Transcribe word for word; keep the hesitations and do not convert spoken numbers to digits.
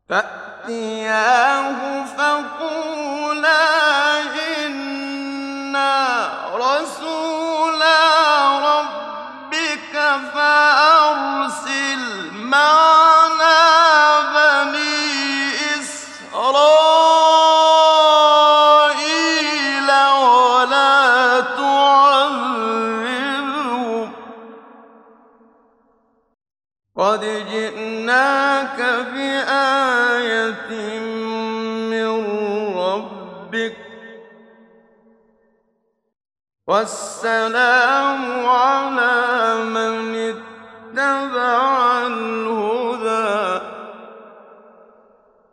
فَأْتِيَاهُ فَقُولَا إِنَّا رَسُولَا رَبِّكَ فَأَرْسِلْ مَعَنَا بَنِي إِسْرَائِيلَ وَلَا تُعَذِّبْهُمْ ۖ قَدْ جِئْنَاكَ بِآيَةٍ مِّن رَّبِّكَ ۖ وَالسَّلَامُ عَلَىٰ مَنِ اتَّبَعَ الْهُدَىٰ